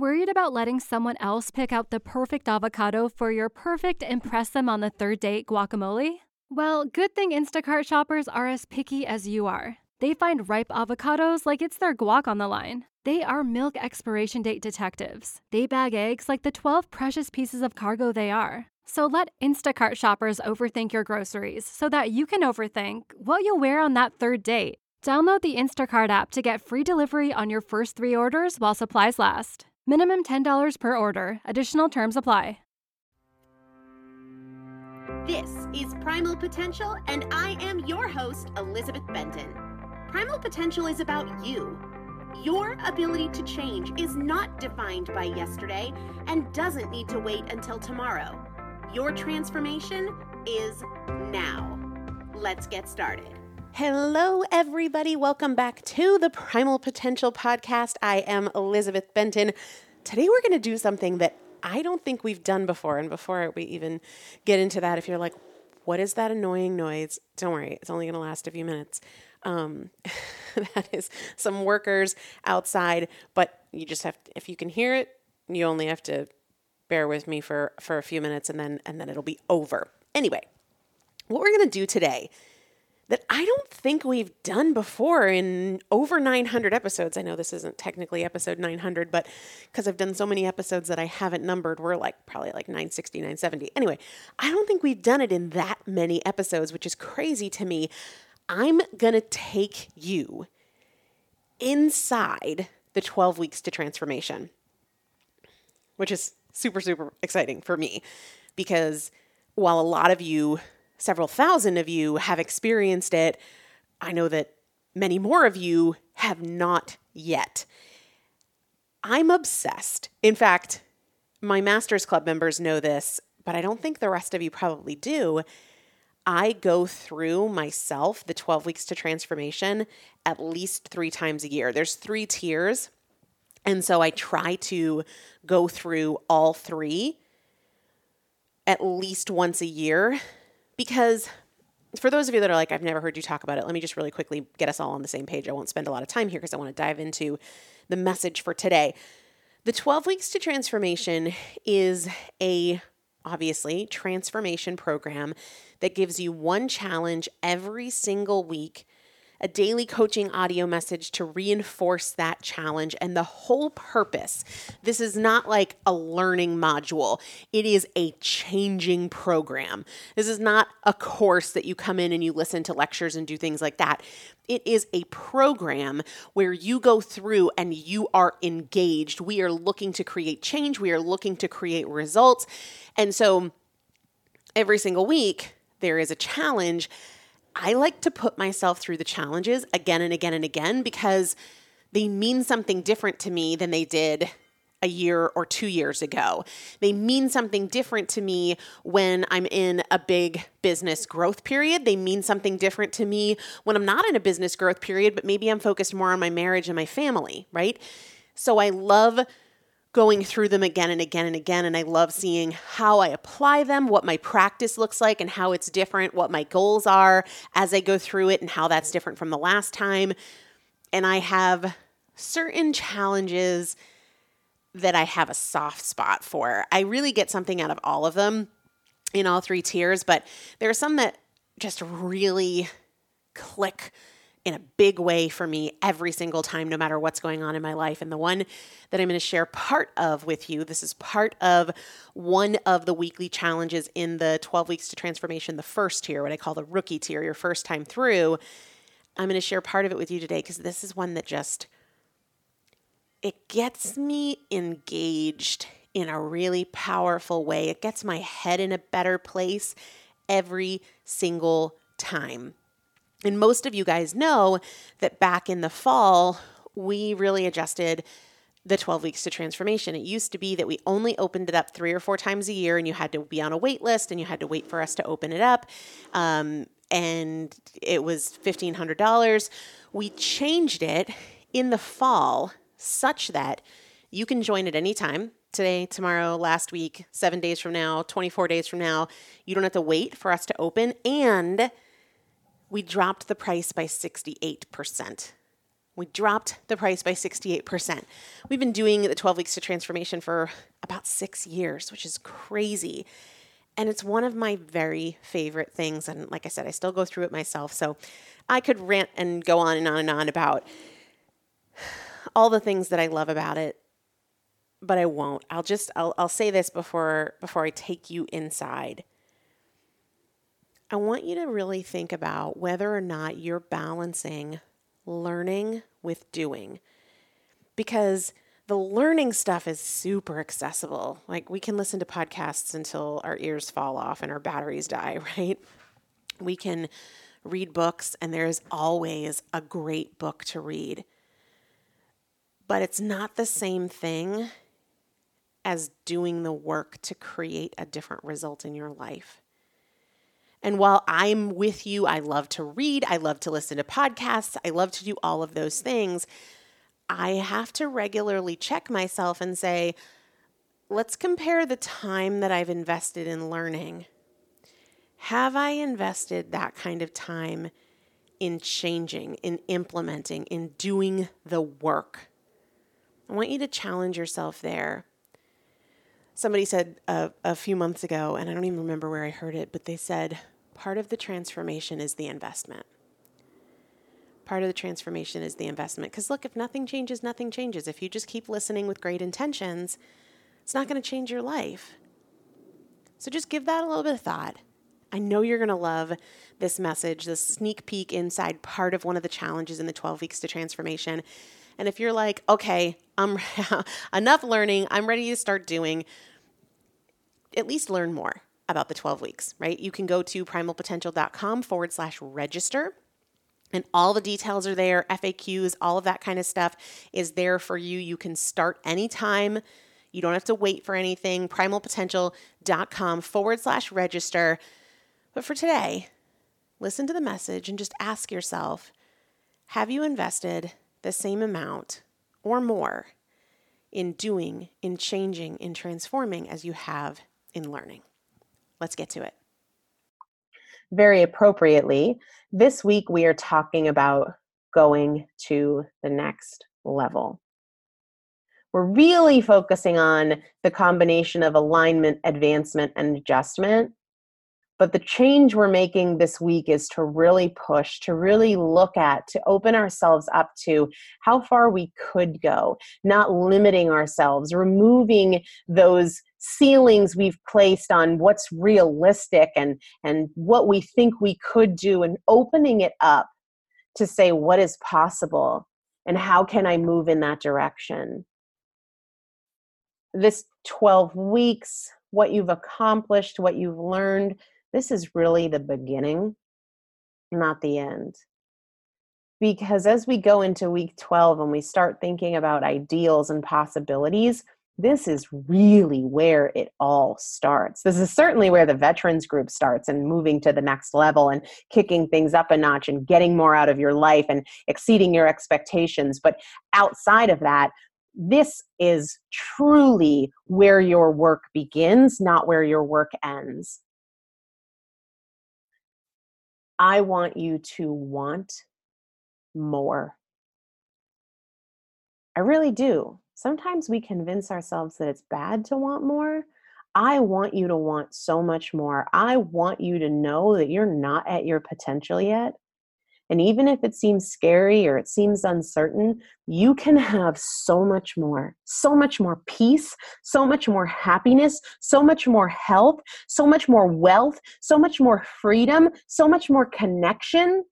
Worried about letting someone else pick out the perfect avocado for your perfect impress them on the third date guacamole? Well, good thing Instacart shoppers are as picky as you are. They find ripe avocados like it's their guac on the line. They are milk expiration date detectives. They bag eggs like the 12 precious pieces of cargo they are. So let Instacart shoppers overthink your groceries so that you can overthink what you'll wear on that third date. Download the Instacart app to get free delivery on your first 3 orders while supplies last. Minimum $10 per order. Additional terms apply. This is Primal Potential, and I am your host, Elizabeth Benton. Primal Potential is about you. Your ability to change is not defined by yesterday and doesn't need to wait until tomorrow. Your transformation is now. Let's get started. Hello, everybody. Welcome back to the Primal Potential Podcast. I am Elizabeth Benton. Today, we're going to do something that I don't think we've done before. And before we even get into that, if you're like, what is that annoying noise? Don't worry. It's only going to last a few minutes. That is some workers outside, but you just have to, if you can hear it, you only have to bear with me for a few minutes and then it'll be over. Anyway, what we're going to do today that I don't think we've done before in over 900 episodes. I know this isn't technically episode 900, but because I've done so many episodes that I haven't numbered, we're probably 960, 970. Anyway, I don't think we've done it in that many episodes, which is crazy to me. I'm going to take you inside the 12 weeks to transformation, which is super, super exciting for me because while a lot of you, several thousand of you have experienced it, I know that many more of you have not yet. I'm obsessed. In fact, my Masters Club members know this, but I don't think the rest of you probably do. I go through myself the 12 weeks to transformation at least 3 times a year. There's 3 tiers. And so I try to go through all 3 at least once a year because for those of you that are like, I've never heard you talk about it, let me just really quickly get us all on the same page. I won't spend a lot of time here because I want to dive into the message for today. The 12 weeks to transformation is obviously transformation program that gives you one challenge every single week, a daily coaching audio message to reinforce that challenge. And the whole purpose, this is not like a learning module. It is a changing program. This is not a course that you come in and you listen to lectures and do things like that. It is a program where you go through and you are engaged. We are looking to create change. We are looking to create results. And so every single week, there is a challenge. I like to put myself through the challenges again and again and again because they mean something different to me than they did a year or 2 years ago. They mean something different to me when I'm in a big business growth period. They mean something different to me when I'm not in a business growth period, but maybe I'm focused more on my marriage and my family, right? So I love going through them again and again and again. And I love seeing how I apply them, what my practice looks like and how it's different, what my goals are as I go through it and how that's different from the last time. And I have certain challenges that I have a soft spot for. I really get something out of all of them in all 3 tiers, but there are some that just really click in a big way for me every single time, no matter what's going on in my life. And the one that I'm going to share part of with you, this is part of one of the weekly challenges in the 12 weeks to transformation, the first tier, what I call the rookie tier, your first time through. I'm going to share part of it with you today because this is one that it gets me engaged in a really powerful way. It gets my head in a better place every single time. And most of you guys know that back in the fall, we really adjusted the 12 weeks to transformation. It used to be that we only opened it up 3 or 4 times a year and you had to be on a wait list and you had to wait for us to open it up. And it was $1,500. We changed it in the fall such that you can join at any time. Today, tomorrow, last week, 7 days from now, 24 days from now. You don't have to wait for us to open. And we dropped the price by 68%. We dropped the price by 68%. We've been doing the 12 weeks to transformation for about 6 years, which is crazy. And it's one of my very favorite things. And like I said, I still go through it myself. So I could rant and go on and on and on about all the things that I love about it, but I won't. I'll say this before I take you inside. I want you to really think about whether or not you're balancing learning with doing, because the learning stuff is super accessible. Like, we can listen to podcasts until our ears fall off and our batteries die, right? We can read books, and there's always a great book to read. But it's not the same thing as doing the work to create a different result in your life. And while I'm with you, I love to read, I love to listen to podcasts, I love to do all of those things, I have to regularly check myself and say, let's compare the time that I've invested in learning. Have I invested that kind of time in changing, in implementing, in doing the work? I want you to challenge yourself there. Somebody said a few months ago, and I don't even remember where I heard it, but they said, part of the transformation is the investment. Part of the transformation is the investment. Because look, if nothing changes, nothing changes. If you just keep listening with great intentions, it's not going to change your life. So just give that a little bit of thought. I know you're going to love this message, this sneak peek inside part of one of the challenges in the 12 weeks to transformation. And if you're like, okay, I'm enough learning, I'm ready to start doing, at least learn more about the 12 weeks, right? You can go to primalpotential.com/register. And all the details are there, FAQs, all of that kind of stuff is there for you. You can start anytime. You don't have to wait for anything. primalpotential.com/register. But for today, listen to the message and just ask yourself, have you invested the same amount or more in doing, in changing, in transforming as you have in learning? Let's get to it. Very appropriately, this week we are talking about going to the next level. We're really focusing on the combination of alignment, advancement, and adjustment. But the change we're making this week is to really push, to really look at, to open ourselves up to how far we could go, not limiting ourselves, removing those ceilings we've placed on what's realistic and what we think we could do, and opening it up to say what is possible and how can I move in that direction. This 12 weeks, what you've accomplished, what you've learned, this is really the beginning, not the end. Because as we go into week 12 and we start thinking about ideals and possibilities, this is really where it all starts. This is certainly where the veterans group starts, and moving to the next level and kicking things up a notch and getting more out of your life and exceeding your expectations. But outside of that, this is truly where your work begins, not where your work ends. I want you to want more. I really do. Sometimes we convince ourselves that it's bad to want more. I want you to want so much more. I want you to know that you're not at your potential yet. And even if it seems scary or it seems uncertain, you can have so much more peace, so much more happiness, so much more health, so much more wealth, so much more freedom, so much more connection.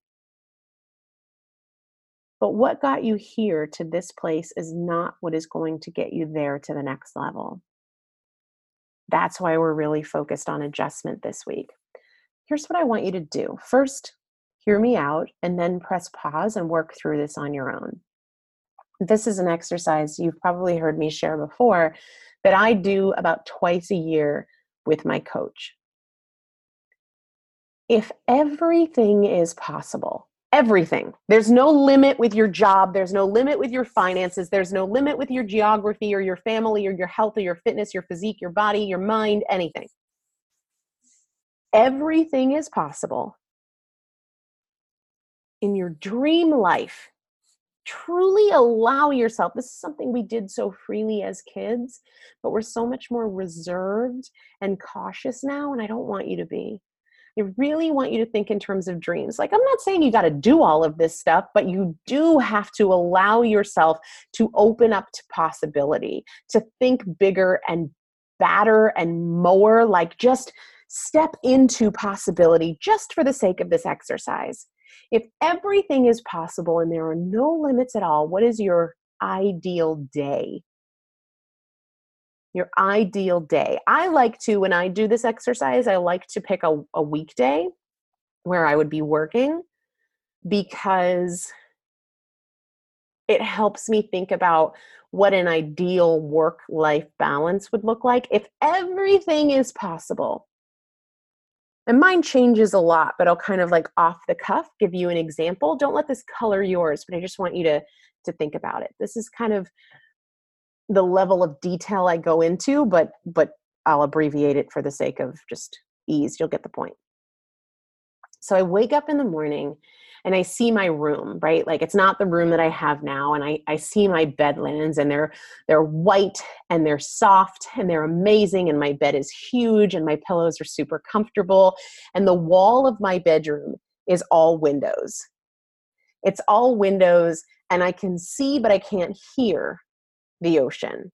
But what got you here to this place is not what is going to get you there to the next level. That's why we're really focused on adjustment this week. Here's what I want you to do. First, hear me out, and then press pause and work through this on your own. This is an exercise you've probably heard me share before that I do about twice a year with my coach. If everything is possible, everything, there's no limit with your job, there's no limit with your finances, there's no limit with your geography or your family or your health or your fitness, your physique, your body, your mind, anything. Everything is possible. In your dream life, truly allow yourself. This is something we did so freely as kids, but we're so much more reserved and cautious now, and I don't want you to be. I really want you to think in terms of dreams. Like, I'm not saying you got to do all of this stuff, but you do have to allow yourself to open up to possibility, to think bigger and badder and more, like just step into possibility just for the sake of this exercise. If everything is possible and there are no limits at all, what is your ideal day? Your ideal day. I like to, when I do this exercise, I like to pick a weekday where I would be working, because it helps me think about what an ideal work-life balance would look like if everything is possible. And mine changes a lot, but I'll kind of like off the cuff give you an example. Don't let this color yours, but I just want you to think about it. This is kind of the level of detail I go into, but I'll abbreviate it for the sake of just ease. You'll get the point. So I wake up in the morning and I see my room, right? Like, it's not the room that I have now. And I see my bed linens, and they're white and they're soft and they're amazing. And my bed is huge and my pillows are super comfortable. And the wall of my bedroom is all windows. It's all windows, and I can see, but I can't hear the ocean.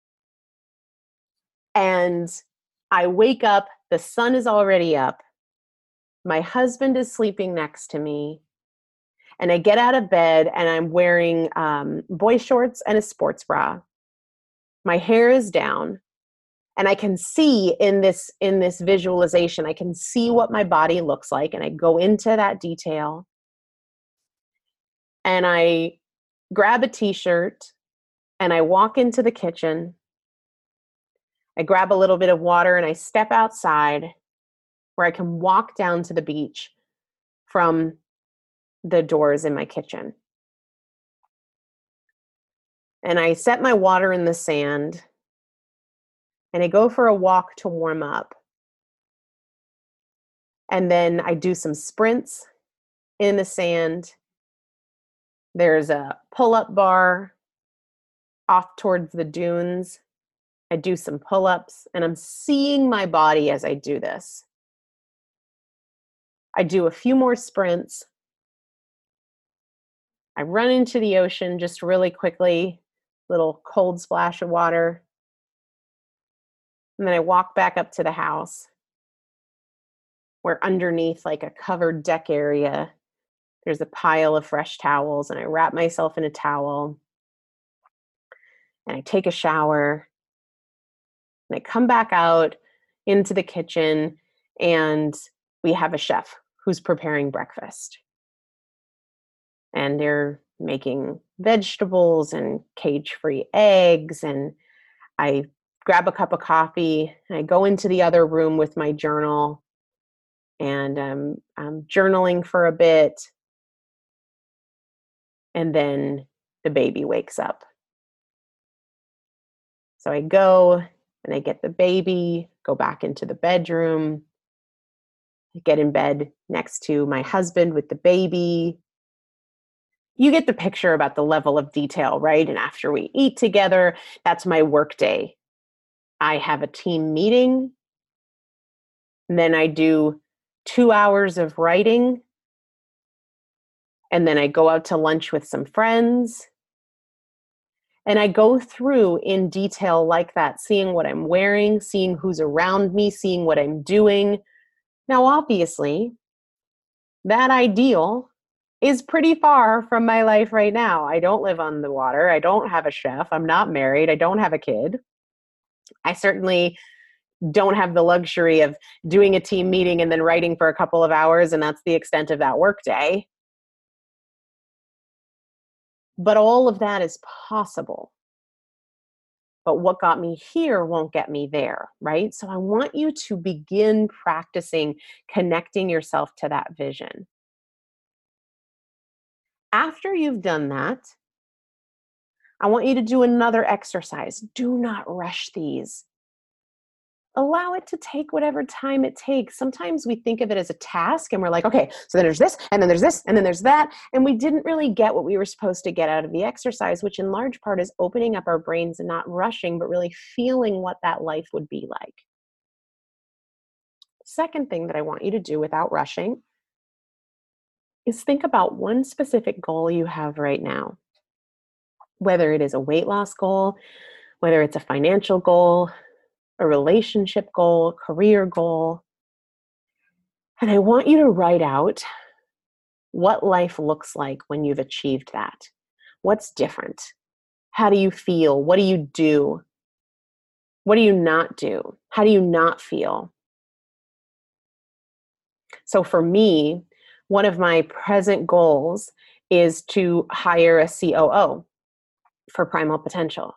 And I wake up, the sun is already up. My husband is sleeping next to me. And I get out of bed and I'm wearing boy shorts and a sports bra. My hair is down, and I can see in this visualization, I can see what my body looks like. And I go into that detail, and I grab a t-shirt and I walk into the kitchen. I grab a little bit of water and I step outside where I can walk down to the beach from the doors in my kitchen. And I set my water in the sand and I go for a walk to warm up. And then I do some sprints in the sand. There's a pull-up bar off towards the dunes. I do some pull-ups, and I'm seeing my body as I do this. I do a few more sprints. I run into the ocean just really quickly, little cold splash of water. And then I walk back up to the house, where underneath, like a covered deck area, there's a pile of fresh towels, and I wrap myself in a towel and I take a shower, and I come back out into the kitchen, and we have a chef who's preparing breakfast. And they're making vegetables and cage-free eggs, and I grab a cup of coffee and I go into the other room with my journal, and I'm journaling for a bit, and then the baby wakes up. So I go and I get the baby, go back into the bedroom, I get in bed next to my husband with the baby. You get the picture about the level of detail, right? And after we eat together, that's my work day. I have a team meeting, and then I do 2 hours of writing, and then I go out to lunch with some friends. And I go through in detail like that, seeing what I'm wearing, seeing who's around me, seeing what I'm doing. Now, obviously, that ideal is pretty far from my life right now. I don't live on the water. I don't have a chef. I'm not married. I don't have a kid. I certainly don't have the luxury of doing a team meeting and then writing for a couple of hours, and that's the extent of that workday. But all of that is possible. But what got me here won't get me there, right? So I want you to begin practicing connecting yourself to that vision. After you've done that, I want you to do another exercise. Do not rush these. allow it to take whatever time it takes. Sometimes we think of it as a task and we're like, okay, so then there's this, and then there's this, and then there's that. And we didn't really get what we were supposed to get out of the exercise, which in large part is opening up our brains and not rushing, but really feeling what that life would be like. Second thing that I want you to do without rushing is think about one specific goal you have right now, whether it is a weight loss goal, whether it's a financial goal, a relationship goal, career goal. And I want you to write out what life looks like when you've achieved that. What's different? How do you feel? What do you do? What do you not do? How do you not feel? So for me, one of my present goals is to hire a COO for Primal Potential.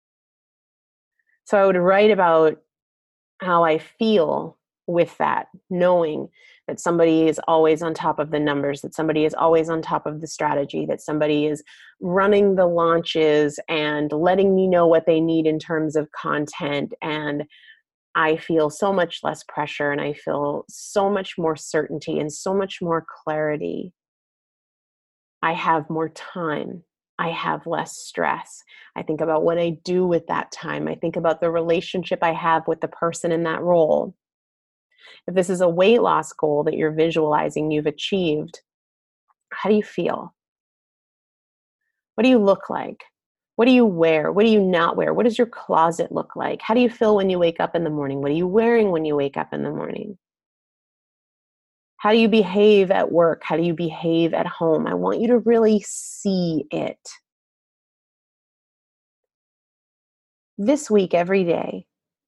So I would write about how I feel with that, knowing that somebody is always on top of the numbers, that somebody is always on top of the strategy, that somebody is running the launches and letting me know what they need in terms of content. And I feel so much less pressure and I feel so much more certainty and so much more clarity. I have more time. I have less stress. I think about what I do with that time. I think about the relationship I have with the person in that role. If this is a weight loss goal that you're visualizing you've achieved, how do you feel? What do you look like? What do you wear? What do you not wear? What does your closet look like? How do you feel when you wake up in the morning? What are you wearing when you wake up in the morning? How do you behave at work? How do you behave at home? I want you to really see it. This week, every day,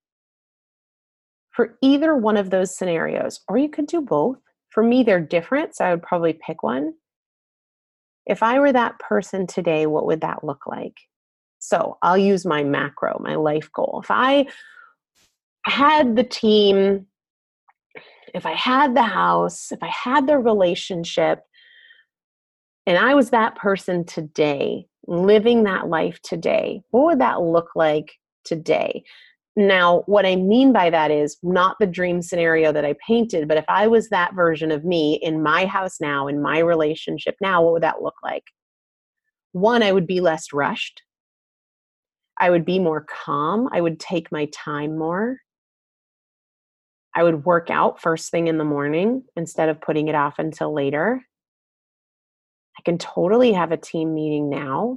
for either one of those scenarios, or you could do both. For me, they're different, so I would probably pick one. If I were that person today, what would that look like? So I'll use my macro, my life goal. If I had the team, if I had the house, if I had the relationship, and I was that person today, living that life today, what would that look like today? Now, what I mean by that is not the dream scenario that I painted, but if I was that version of me in my house now, in my relationship now, what would that look like? One, I would be less rushed. I would be more calm. I would take my time more. I would work out first thing in the morning instead of putting it off until later. I can totally have a team meeting now.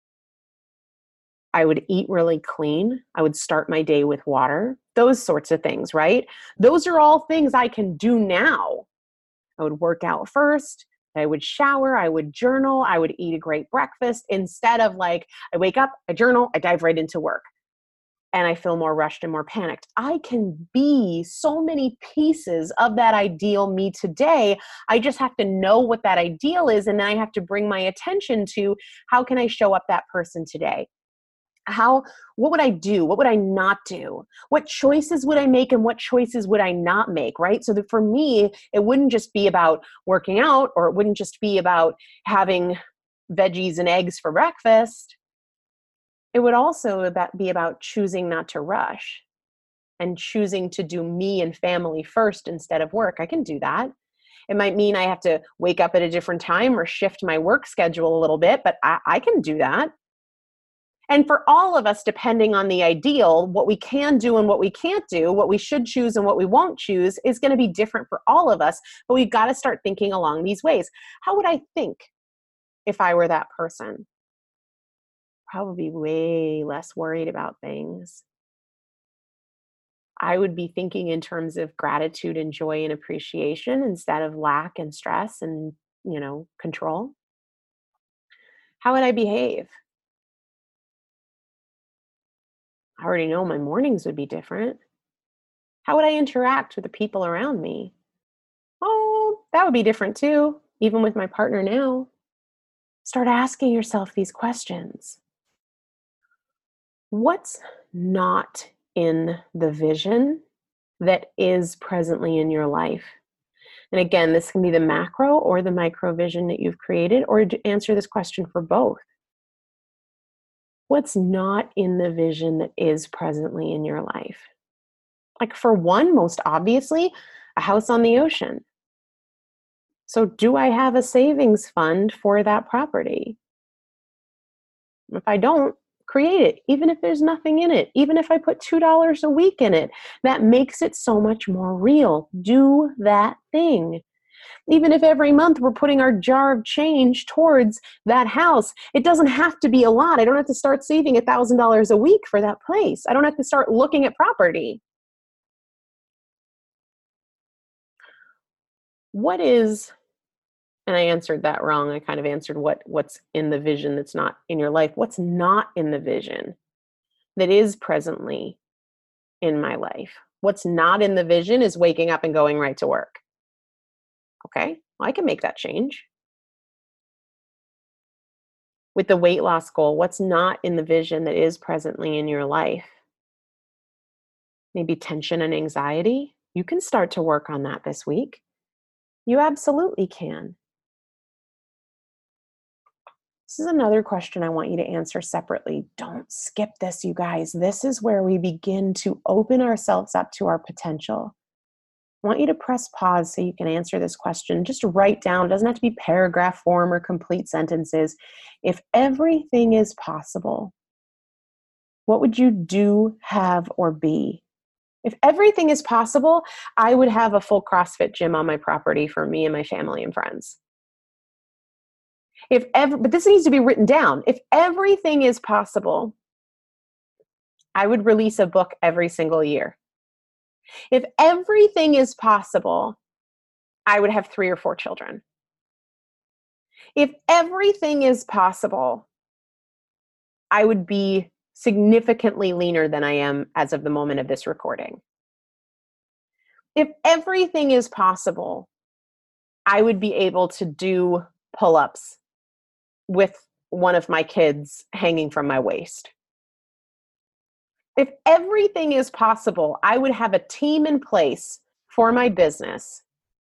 I would eat really clean. I would start my day with water. Those sorts of things, right? Those are all things I can do now. I would work out first. I would shower. I would journal. I would eat a great breakfast instead of like, I wake up, I journal, I dive right into work. And I feel more rushed and more panicked. I can be so many pieces of that ideal me today. I just have to know what that ideal is. And then I have to bring my attention to how can I show up that person today? What would I do? What would I not do? What choices would I make and what choices would I not make, right? So that for me, it wouldn't just be about working out, or it wouldn't just be about having veggies and eggs for breakfast. It would also be about choosing not to rush and choosing to do me and family first instead of work. I can do that. It might mean I have to wake up at a different time or shift my work schedule a little bit, but I can do that. And for all of us, depending on the ideal, what we can do and what we can't do, what we should choose and what we won't choose is going to be different for all of us. But we've got to start thinking along these ways. How would I think if I were that person? Probably way less worried about things. I would be thinking in terms of gratitude and joy and appreciation instead of lack and stress and, control. How would I behave? I already know my mornings would be different. How would I interact with the people around me? Oh, that would be different too, even with my partner now. Start asking yourself these questions. What's not in the vision that is presently in your life? And again, this can be the macro or the micro vision that you've created, or to answer this question for both. What's not in the vision that is presently in your life? Like for one, most obviously, a house on the ocean. So do I have a savings fund for that property? If I don't, create it, even if there's nothing in it, even if I put $2 a week in it, that makes it so much more real. Do that thing. Even if every month we're putting our jar of change towards that house, it doesn't have to be a lot. I don't have to start saving $1,000 a week for that place. I don't have to start looking at property. What is, and I answered that wrong. I kind of answered what's in the vision that's not in your life. What's not in the vision that is presently in my life? What's not in the vision is waking up and going right to work. Okay, well, I can make that change. With the weight loss goal, what's not in the vision that is presently in your life? Maybe tension and anxiety. You can start to work on that this week. You absolutely can. This is another question I want you to answer separately. Don't skip this, you guys. This is where we begin to open ourselves up to our potential. I want you to press pause so you can answer this question. Just write down, it doesn't have to be paragraph form or complete sentences. If everything is possible, what would you do, have, or be? If everything is possible, I would have a full CrossFit gym on my property for me and my family and friends. But this needs to be written down. If everything is possible, I would release a book every single year. If everything is possible, I would have 3 or 4 children. If everything is possible, I would be significantly leaner than I am as of the moment of this recording. If everything is possible, I would be able to do pull-ups with one of my kids hanging from my waist. If everything is possible, I would have a team in place for my business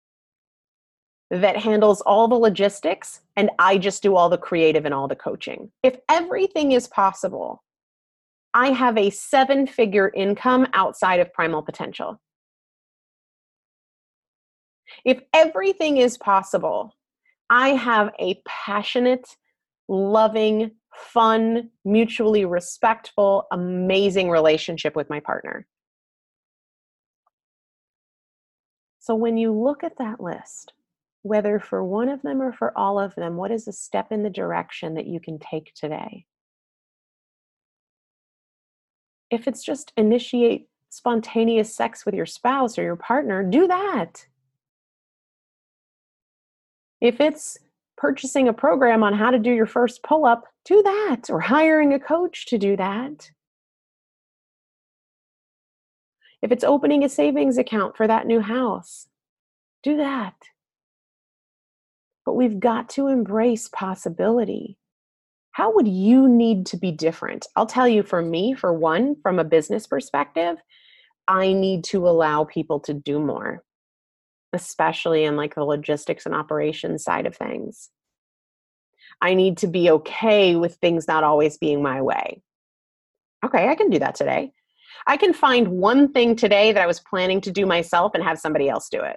that handles all the logistics and I just do all the creative and all the coaching. If everything is possible, I have a 7-figure income outside of Primal Potential. If everything is possible, I have a passionate, loving, fun, mutually respectful, amazing relationship with my partner. So when you look at that list, whether for one of them or for all of them, what is a step in the direction that you can take today? If it's just initiate spontaneous sex with your spouse or your partner, do that. If it's purchasing a program on how to do your first pull-up, do that, or hiring a coach to do that. If it's opening a savings account for that new house, do that. But we've got to embrace possibility. How would you need to be different? I'll tell you, for me, for one, from a business perspective, I need to allow people to do more, especially in like the logistics and operations side of things. I need to be okay with things not always being my way. Okay, I can do that today. I can find one thing today that I was planning to do myself and have somebody else do it.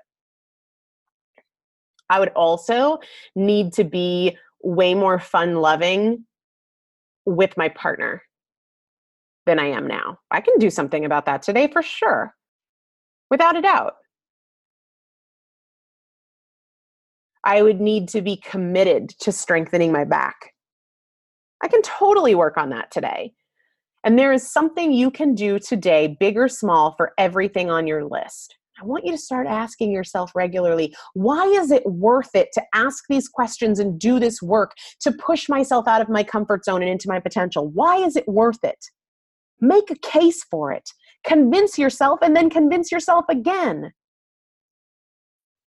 I would also need to be way more fun-loving with my partner than I am now. I can do something about that today for sure, without a doubt. I would need to be committed to strengthening my back. I can totally work on that today. And there is something you can do today, big or small, for everything on your list. I want you to start asking yourself regularly, why is it worth it to ask these questions and do this work, to push myself out of my comfort zone and into my potential? Why is it worth it? Make a case for it. Convince yourself and then convince yourself again.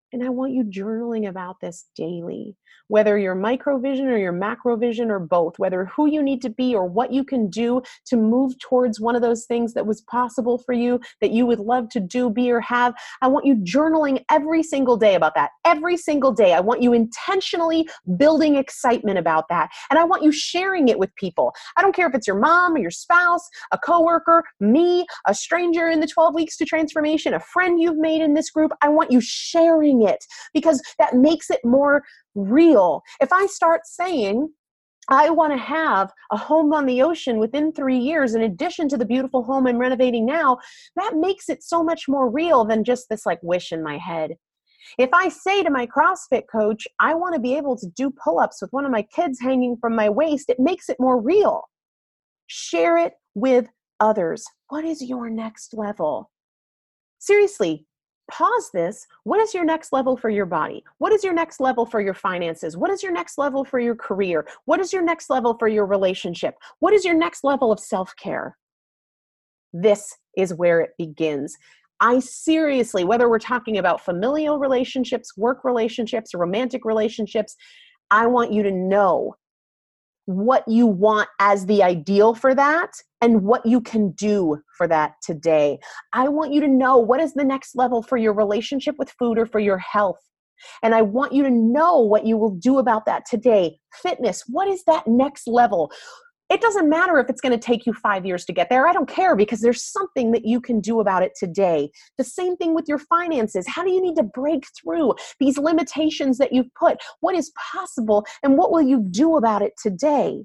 And I want you journaling about this daily, whether you're microvision or you're macrovision or both, whether who you need to be or what you can do to move towards one of those things that was possible for you, that you would love to do, be, or have. I want you journaling every single day about that. Every single day. I want you intentionally building excitement about that. And I want you sharing it with people. I don't care if it's your mom or your spouse, a coworker, me, a stranger in the 12 Weeks to Transformation, a friend you've made in this group. I want you sharing it because that makes it more real. If I start saying, I want to have a home on the ocean within 3 years, in addition to the beautiful home I'm renovating now, that makes it so much more real than just this like wish in my head. If I say to my CrossFit coach, I want to be able to do pull-ups with one of my kids hanging from my waist, it makes it more real. Share it with others. What is your next level? Seriously, pause this. What is your next level for your body? What is your next level for your finances? What is your next level for your career? What is your next level for your relationship? What is your next level of self-care? This is where it begins. I seriously, whether we're talking about familial relationships, work relationships, romantic relationships, I want you to know what you want as the ideal for that and what you can do for that today. I want you to know what is the next level for your relationship with food or for your health. And I want you to know what you will do about that today. Fitness, what is that next level? It doesn't matter if it's going to take you 5 years to get there. I don't care because there's something that you can do about it today. The same thing with your finances. How do you need to break through these limitations that you've put? What is possible and what will you do about it today?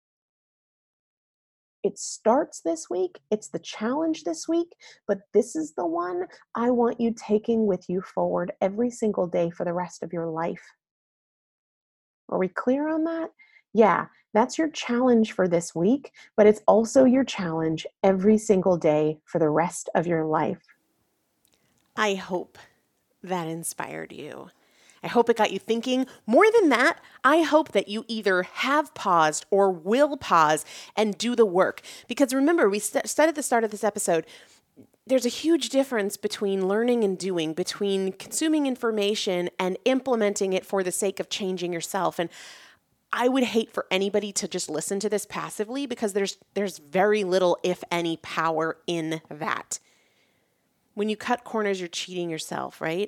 It starts this week. It's the challenge this week, but this is the one I want you taking with you forward every single day for the rest of your life. Are we clear on that? Yeah, that's your challenge for this week, but it's also your challenge every single day for the rest of your life. I hope that inspired you. I hope it got you thinking. More than that, I hope that you either have paused or will pause and do the work. Because remember, we said at the start of this episode, there's a huge difference between learning and doing, between consuming information and implementing it for the sake of changing yourself. And I would hate for anybody to just listen to this passively because there's very little, if any, power in that. When you cut corners, you're cheating yourself, right?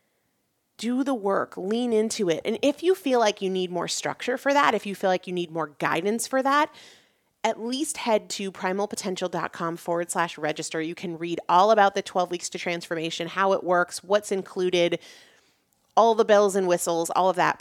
Do the work, lean into it. And if you feel like you need more structure for that, if you feel like you need more guidance for that, at least head to primalpotential.com/register. You can read all about the 12 Weeks to Transformation, how it works, what's included, all the bells and whistles, all of that,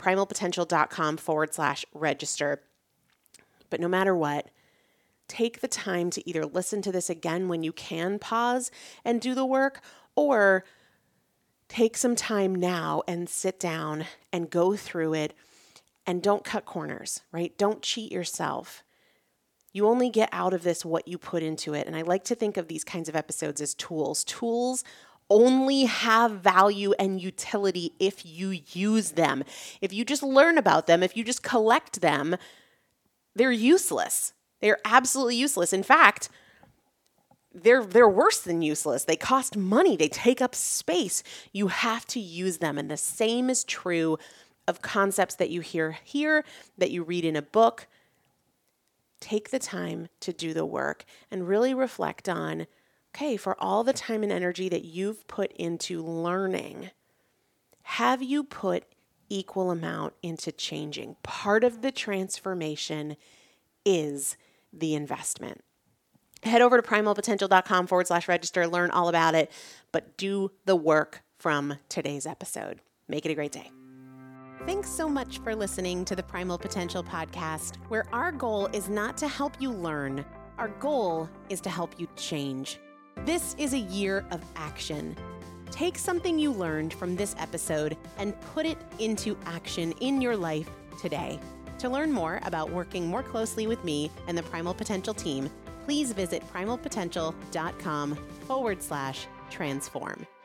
primalpotential.com/register. But no matter what, take the time to either listen to this again when you can pause and do the work, or take some time now and sit down and go through it and don't cut corners, right? Don't cheat yourself. You only get out of this what you put into it. And I like to think of these kinds of episodes as tools. Tools only have value and utility if you use them. If you just learn about them, if you just collect them, they're useless. They're absolutely useless. In fact, they're worse than useless. They cost money. They take up space. You have to use them. And the same is true of concepts that you hear here, that you read in a book. Take the time to do the work and really reflect on, okay, for all the time and energy that you've put into learning, have you put equal amount into changing? Part of the transformation is the investment. Head over to primalpotential.com/register, learn all about it, but do the work from today's episode. Make it a great day. Thanks so much for listening to the Primal Potential podcast, where our goal is not to help you learn. Our goal is to help you change. This is a year of action. Take something you learned from this episode and put it into action in your life today. To learn more about working more closely with me and the Primal Potential team, please visit primalpotential.com/transform.